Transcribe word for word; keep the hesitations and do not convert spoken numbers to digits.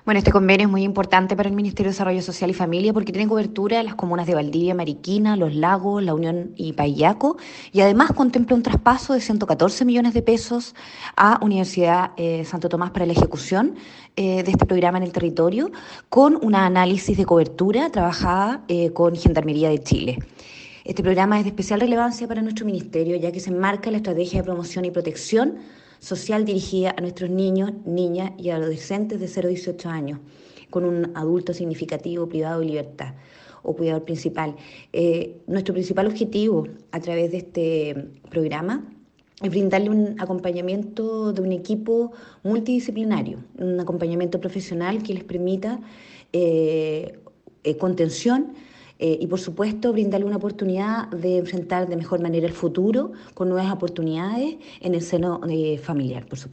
Bueno, este convenio es muy importante para el Ministerio de Desarrollo Social y Familia porque tiene cobertura en las comunas de Valdivia, Mariquina, Los Lagos, La Unión y Payaco, y además contempla un traspaso de ciento catorce millones de pesos a Universidad eh, Santo Tomás para la ejecución eh, de este programa en el territorio, con un análisis de cobertura trabajada eh, con Gendarmería de Chile. Este programa es de especial relevancia para nuestro ministerio, ya que se enmarca en la estrategia de promoción y protección social dirigida a nuestros niños, niñas y adolescentes de cero a dieciocho años, con un adulto significativo, privado de libertad o cuidador principal. Eh, nuestro principal objetivo a través de este programa es brindarle un acompañamiento de un equipo multidisciplinario, un acompañamiento profesional que les permita eh, eh, contención eh, y, por supuesto, brindarle una oportunidad de enfrentar de mejor manera el futuro con nuevas oportunidades en el seno eh, familiar, por supuesto.